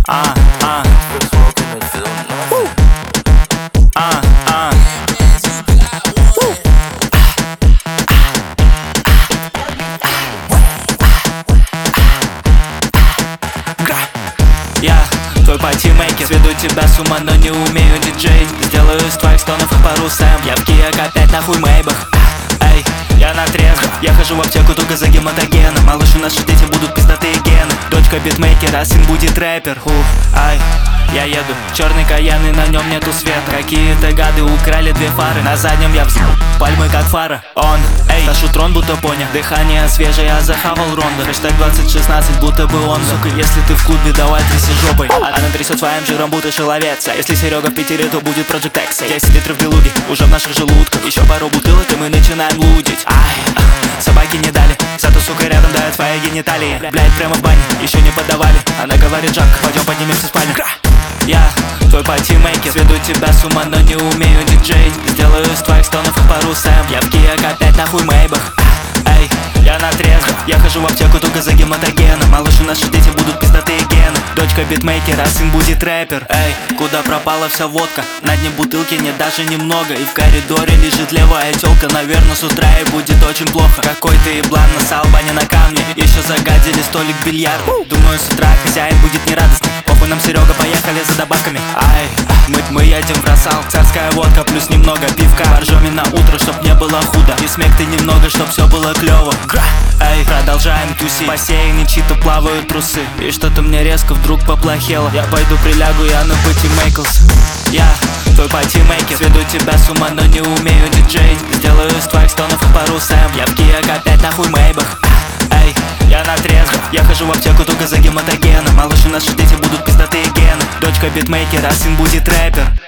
Я твой патимейкер, сведу тебя с ума, но не умею диджей. Сделаю из твоих стонов пару сэм. Я в Киек опять нахуй Мейбах. Эй, я на трезво, я хожу в аптеку только за гематогеном. Малыш, у наши дети будут пиздатые гены. Дочка битмейкера, сын будет рэпер. Ай, я еду, черный каян и на нем нету света. Какие-то гады украли две фары. На заднем я взял пальмы как фара. Он, эй, Ташу трон будто понял. Дыхание свежее, я захавал ронда. Хэштег 2016, будто бы он. Сука, если ты в клубе, давай тряси жопой. Она трясет своим жиром, будто шеловец. А если Серега в Питере, то будет Project X. 10 литров белуги, уже в наших желудках. Еще пару бутылок, и мы начинаем лудить. Ай, собаки не дали, зато сука рядом дает свои гениталии. Блять, прямо в бане, еще не подавали. Она говорит: Жак, пойдем поднимемся в спальню. Я твой патимейкер, сведу тебя с ума, но не умею диджей. Сделаю из твоих стонов пару сэм. Я в Киек опять нахуй Мейбах. Эй, я на трезво, я хожу в аптеку только за гематогеном. Малыш, у наши дети будут пиздатые гены. Дочка битмейкера, сын будет рэпер. Эй, куда пропала вся водка? На дне бутылки нет даже немного. И в коридоре лежит левая тёлка. Наверное, с утра ей будет очень плохо. Какой-то еблан насал бани на камне. Еще загадили столик бильярд. Думаю, с утра хозяин будет нерадостный. Похуй нам, Серега, поехали за добавками. Ай, мы едем в Росал. Царская водка плюс немного пивка. Боржоми на утро, чтоб не было худо. И смекты немного, чтоб все было клево. Эй, продолжаем тусить. В бассейне чьи-то плавают трусы. И что-то мне резко вдруг поплохело. Я пойду прилягу, я на пути Мейклс. Я твой патимейкер, сведу тебя с ума, но не умею диджей. Сделаю из твоих стонов пару сэм. Я в Киек опять нахуй Мейбах. Эй, я на трезво, я хожу в аптеку только за гематогеном. Малыш, у наши дети будут пиздатые гены. Дочка битмейкера, сын будет рэпер.